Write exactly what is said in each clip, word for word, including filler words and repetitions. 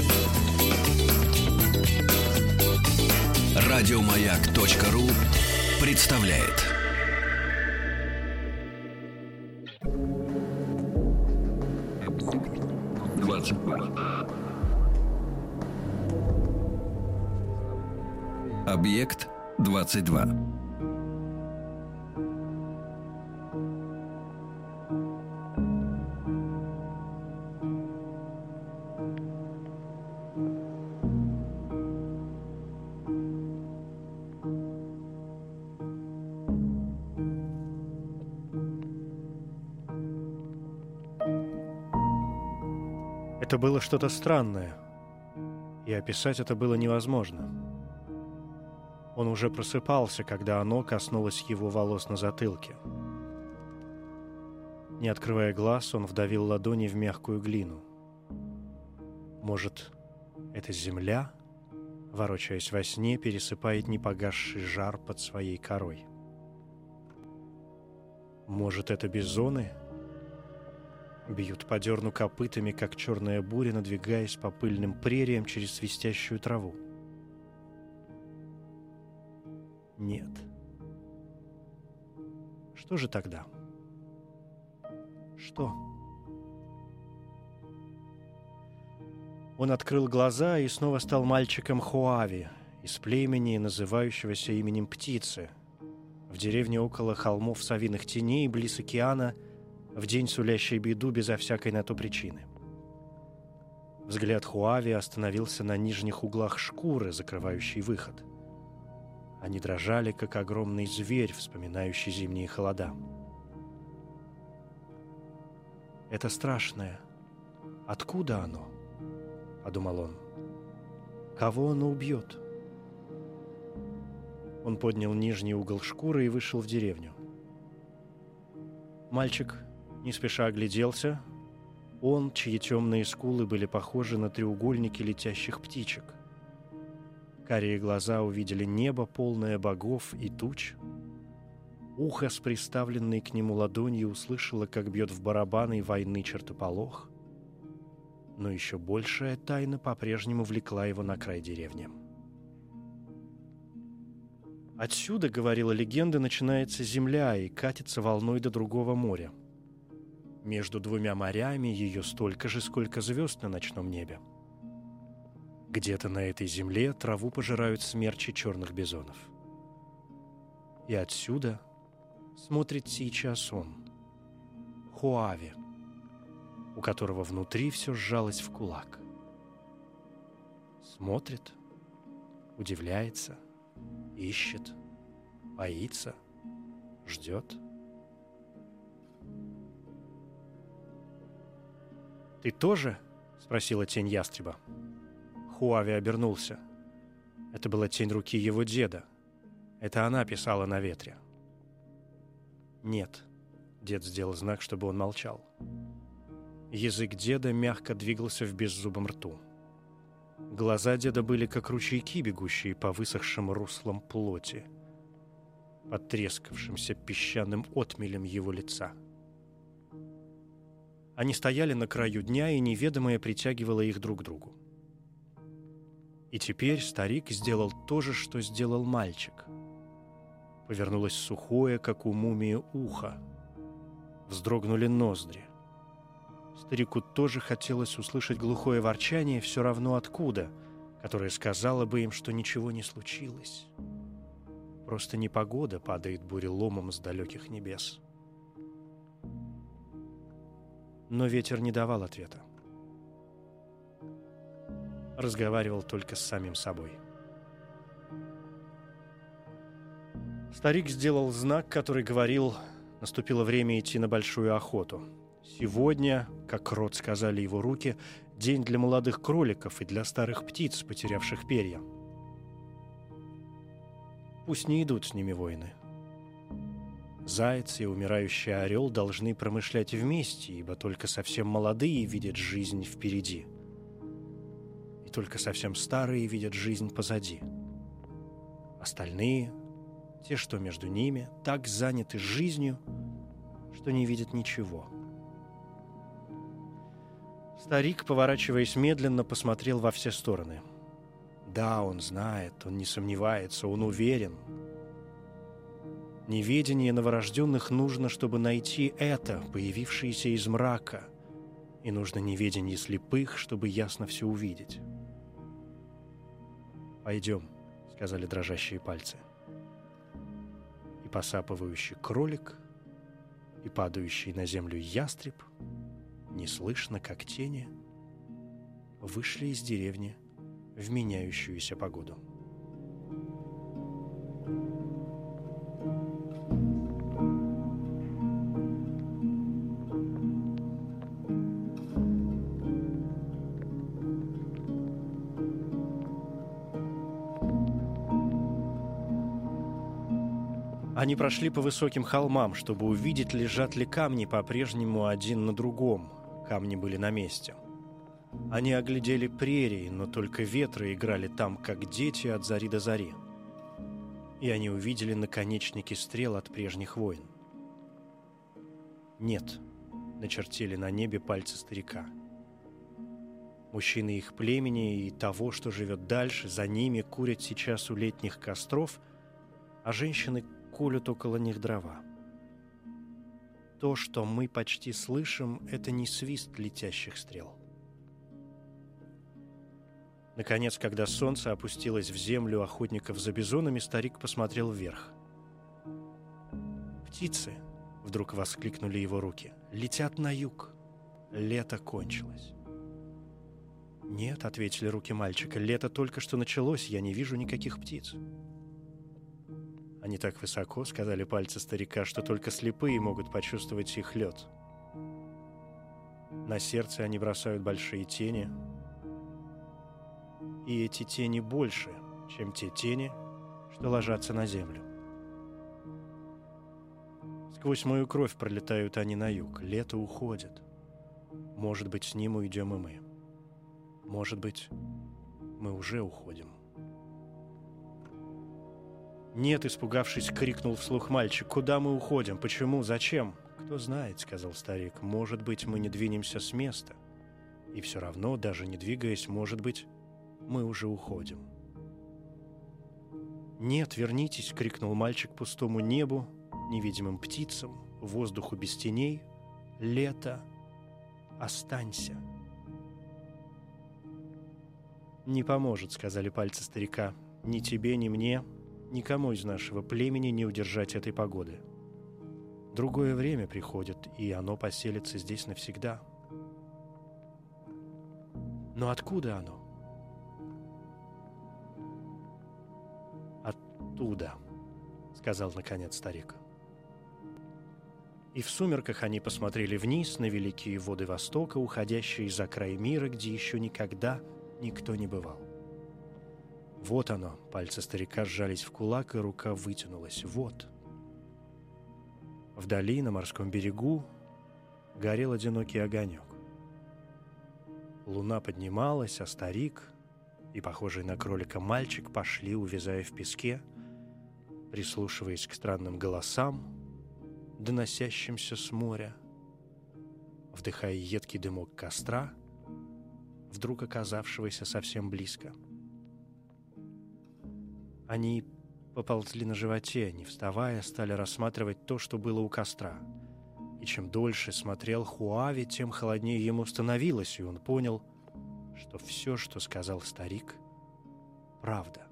Радиомаяк.ру представляет. двадцать два. Объект двадцать два. Это было что-то странное, и описать это было невозможно. Он уже просыпался, когда оно коснулось его волос на затылке. Не открывая глаз, он вдавил ладони в мягкую глину. Может, это земля, ворочаясь во сне, пересыпает непогасший жар под своей корой? Может, это бизоны бьют по дерну копытами, как черная буря, надвигаясь по пыльным прериям через свистящую траву? Нет. Что же тогда? Что? Он открыл глаза и снова стал мальчиком Хуави, из племени, называющегося именем птицы, в деревне около холмов совиных теней, близ океана, в день, сулящий беду безо всякой на то причины. Взгляд Хуави остановился на нижних углах шкуры, закрывающей выход. Они дрожали, как огромный зверь, вспоминающий зимние холода. «Это страшное. Откуда оно?» — подумал он. «Кого оно убьет?» Он поднял нижний угол шкуры и вышел в деревню. Мальчик не спеша огляделся. Он, чьи темные скулы были похожи на треугольники летящих птичек. Карие глаза увидели небо, полное богов и туч. Ухо с приставленной к нему ладонью услышало, как бьет в барабаны войны чертополох. Но еще большая тайна по-прежнему влекла его на край деревни. Отсюда, говорила легенда, начинается земля и катится волной до другого моря. Между двумя морями ее столько же, сколько звезд на ночном небе. Где-то на этой земле траву пожирают смерчи черных бизонов. И отсюда смотрит сейчас он, Хуави, у которого внутри все сжалось в кулак. Смотрит, удивляется, ищет, боится, ждет. «Ты тоже?» — спросила тень ястреба. Хуави обернулся. Это была тень руки его деда. Это она писала на ветре. «Нет», — дед сделал знак, чтобы он молчал. Язык деда мягко двигался в беззубом рту. Глаза деда были как ручейки, бегущие по высохшим руслам плоти, потрескавшимся песчаным отмелем его лица. Они стояли на краю дня, и неведомое притягивало их друг к другу. И теперь старик сделал то же, что сделал мальчик. Повернулось сухое, как у мумии, ухо. Вздрогнули ноздри. Старику тоже хотелось услышать глухое ворчание, все равно откуда, которое сказало бы им, что ничего не случилось. Просто непогода падает буреломом с далеких небес. Но ветер не давал ответа. Разговаривал только с самим собой. Старик сделал знак, который говорил: наступило время идти на большую охоту. Сегодня, как Рот сказали его руки, день для молодых кроликов и для старых птиц, потерявших перья. Пусть не идут с ними воины. Заяц и умирающий орел должны промышлять вместе, ибо только совсем молодые видят жизнь впереди, и только совсем старые видят жизнь позади. Остальные, те, что между ними, так заняты жизнью, что не видят ничего. Старик, поворачиваясь медленно, посмотрел во все стороны. Да, он знает, он не сомневается, он уверен. Неведение новорожденных нужно, чтобы найти это, появившееся из мрака, и нужно неведение слепых, чтобы ясно все увидеть. «Пойдем», — сказали дрожащие пальцы. И посапывающий кролик, и падающий на землю ястреб, неслышно, как тени, вышли из деревни в меняющуюся погоду. Они прошли по высоким холмам, чтобы увидеть, лежат ли камни по-прежнему один на другом. Камни были на месте. Они оглядели прерии, но только ветры играли там, как дети от зари до зари. И они увидели наконечники стрел от прежних войн. «Нет», — начертили на небе пальцы старика. Мужчины их племени и того, что живет дальше, за ними курят сейчас у летних костров, а женщины колют около них дрова. То, что мы почти слышим, это не свист летящих стрел. Наконец, когда солнце опустилось в землю охотников за бизонами, старик посмотрел вверх. «Птицы!» — вдруг воскликнули его руки. «Летят на юг. Лето кончилось». «Нет», — ответили руки мальчика, — «лето только что началось, я не вижу никаких птиц». «Они так высоко», — сказали пальцы старика, — «что только слепые могут почувствовать их лед. На сердце они бросают большие тени, и эти тени больше, чем те тени, что ложатся на землю. Сквозь мою кровь пролетают они на юг, лето уходит. Может быть, с ним уйдем и мы. Может быть, мы уже уходим». «Нет», — испугавшись, крикнул вслух мальчик. «Куда мы уходим? Почему? Зачем?» «Кто знает», — сказал старик. «Может быть, мы не двинемся с места. И все равно, даже не двигаясь, может быть, мы уже уходим». «Нет, вернитесь», — крикнул мальчик пустому небу, невидимым птицам, воздуху без теней. «Лето, останься». «Не поможет», — сказали пальцы старика. «Ни тебе, ни мне, никому из нашего племени не удержать этой погоды. Другое время приходит, и оно поселится здесь навсегда». «Но откуда оно?» «Оттуда», — сказал наконец старик. И в сумерках они посмотрели вниз на великие воды Востока, уходящие за край мира, где еще никогда никто не бывал. Вот оно, пальцы старика сжались в кулак, и рука вытянулась. Вот. Вдали, на морском берегу, горел одинокий огонек. Луна поднималась, а старик и похожий на кролика мальчик пошли, увязая в песке, прислушиваясь к странным голосам, доносящимся с моря, вдыхая едкий дымок костра, вдруг оказавшегося совсем близко. Они поползли на животе, не вставая, стали рассматривать то, что было у костра. И чем дольше смотрел Хуави, тем холоднее ему становилось, и он понял, что все, что сказал старик, правда.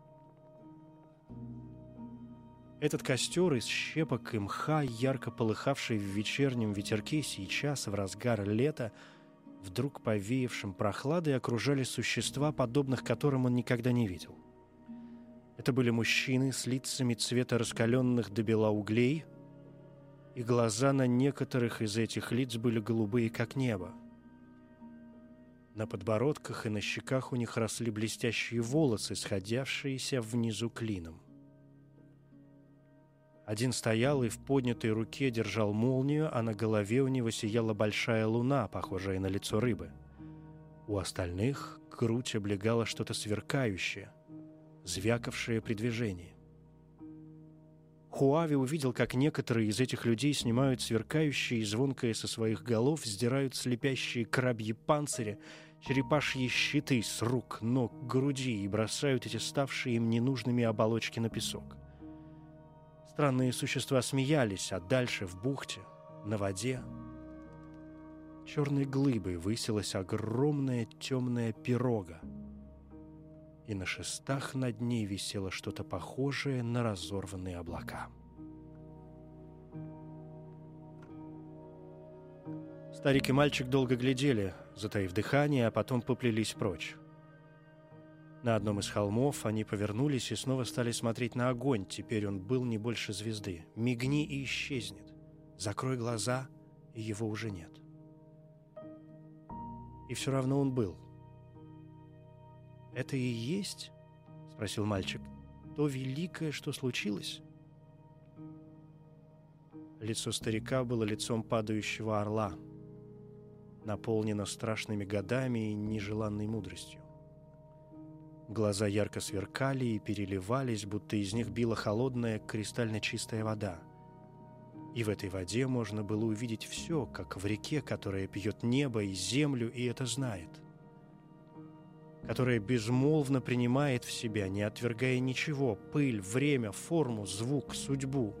Этот костер из щепок и мха, ярко полыхавший в вечернем ветерке, сейчас, в разгар лета, вдруг повеявшим прохладой, окружали существа, подобных которым он никогда не видел. Это были мужчины с лицами цвета раскаленных до бела углей, и глаза на некоторых из этих лиц были голубые, как небо. На подбородках и на щеках у них росли блестящие волосы, сходявшиеся внизу клином. Один стоял и в поднятой руке держал молнию, а на голове у него сияла большая луна, похожая на лицо рыбы. У остальных грудь облегала что-то сверкающее, звякавшее при движении. Хуави увидел, как некоторые из этих людей снимают сверкающие и звонкое со своих голов, сдирают слепящие крабьи панцири, черепашьи щиты с рук, ног, груди и бросают эти ставшие им ненужными оболочки на песок. Странные существа смеялись, а дальше, в бухте, на воде, черной глыбой высилась огромная темная пирога, и на шестах над ней висело что-то похожее на разорванные облака. Старик и мальчик долго глядели, затаив дыхание, а потом поплелись прочь. На одном из холмов они повернулись и снова стали смотреть на огонь. Теперь он был не больше звезды. Мигни и исчезнет. Закрой глаза, и его уже нет. И все равно он был. «Это и есть, — спросил мальчик, — то великое, что случилось?» Лицо старика было лицом падающего орла, наполнено страшными годами и нежеланной мудростью. Глаза ярко сверкали и переливались, будто из них била холодная, кристально чистая вода. И в этой воде можно было увидеть все, как в реке, которая пьет небо и землю, и это знает, которая безмолвно принимает в себя, не отвергая ничего, пыль, время, форму, звук, судьбу.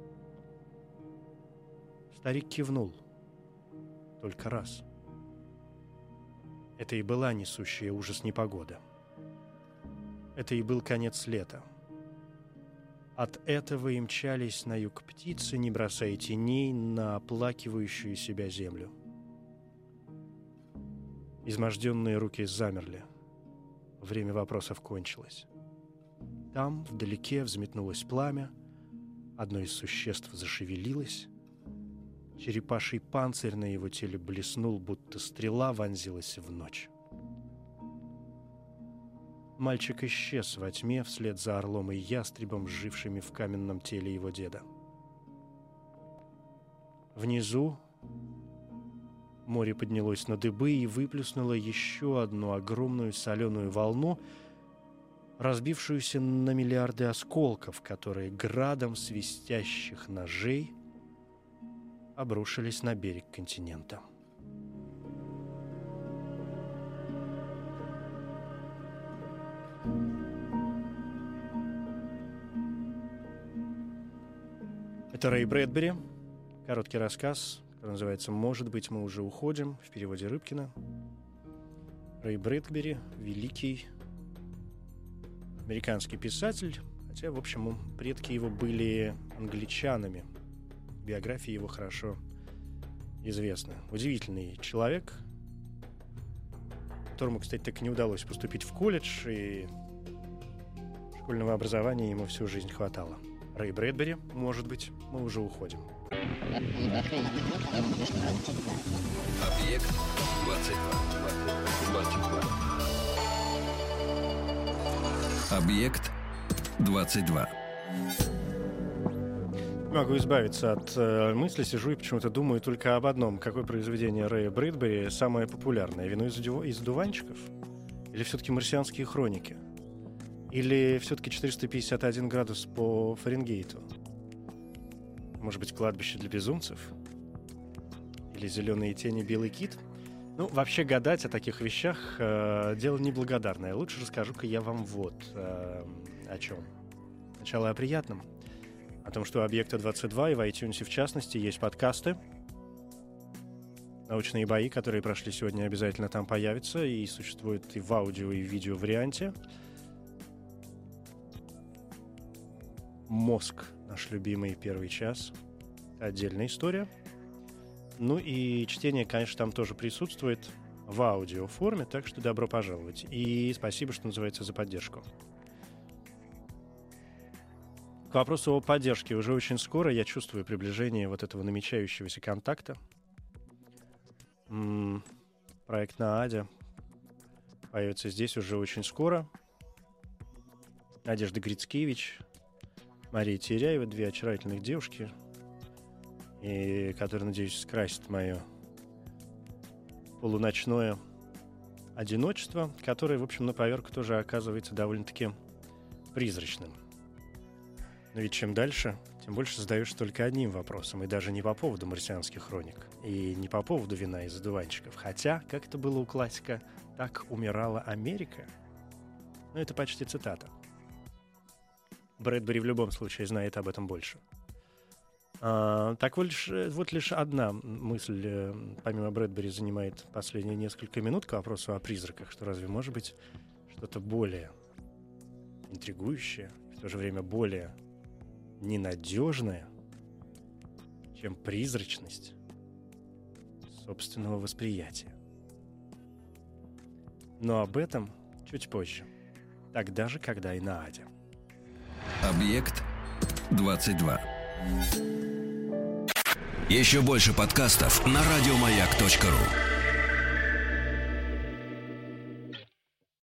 Старик кивнул. Только раз. Это и была несущая ужас непогода. Это и был конец лета. От этого и мчались на юг птицы, не бросая теней на оплакивающую себя землю. Изможденные руки замерли. Время вопросов кончилось. Там, вдалеке, взметнулось пламя. Одно из существ зашевелилось. Черепаший панцирь на его теле блеснул, будто стрела вонзилась в ночь. Мальчик исчез во тьме вслед за орлом и ястребом, жившими в каменном теле его деда. Внизу море поднялось на дыбы и выплеснуло еще одну огромную соленую волну, разбившуюся на миллиарды осколков, которые градом свистящих ножей обрушились на берег континента. Это Рэй Брэдбери, короткий рассказ, который называется «Может быть, мы уже уходим», в переводе Рыбкина. Рэй Брэдбери — великий американский писатель, хотя, в общем, предки его были англичанами. Биография его хорошо известна. Удивительный человек, которому, кстати, так и не удалось поступить в колледж, и школьного образования ему всю жизнь хватало. Рэй Брэдбери, может быть, мы уже уходим. Объект двадцать два. Объект двадцать два. Не могу избавиться от э, мысли, сижу и почему-то думаю только об одном. Какое произведение Рэя Брэдбери самое популярное? «Вино из, дю... из дуванчиков»? Или все-таки «Марсианские хроники»? Или все-таки четыреста пятьдесят один градус по Фаренгейту? Может быть, «Кладбище для безумцев»? Или «Зеленые тени, белый кит»? Ну, вообще гадать о таких вещах э, дело неблагодарное. Лучше расскажу-ка я вам вот э, о чем. Сначала о приятном. О том, что у «Объекта двадцать два» и в iTunes в частности есть подкасты. Научные бои, которые прошли сегодня, обязательно там появятся и существуют и в аудио, и в видео варианте. «Мозг», наш любимый первый час. Отдельная история. Ну и чтение, конечно, там тоже присутствует в аудиоформе, так что добро пожаловать. И спасибо, что называется, за поддержку. К вопросу о поддержке. Уже очень скоро я чувствую приближение вот этого намечающегося контакта. М-м, проект «Наадя» появится здесь уже очень скоро. Надежда Грицкевич, Мария Теряева, две очаровательных девушки, и которые, надеюсь, скрасят мое полуночное одиночество, которое, в общем, на поверку тоже оказывается довольно-таки призрачным. Но ведь чем дальше, тем больше задаешься только одним вопросом, и даже не по поводу марсианских хроник, и не по поводу вина из одуванчиков. Хотя, как это было у классика, «Так умирала Америка». Ну, это почти цитата. Брэдбери в любом случае знает об этом больше. А, так вот лишь, вот лишь одна мысль, помимо Брэдбери, занимает последние несколько минут к вопросу о призраках, что разве может быть что-то более интригующее, в то же время более ненадежное, чем призрачность собственного восприятия. Но об этом чуть позже, тогда же, когда и на Аде. Объект двадцать два. Еще больше подкастов на радиомаяк точка ру.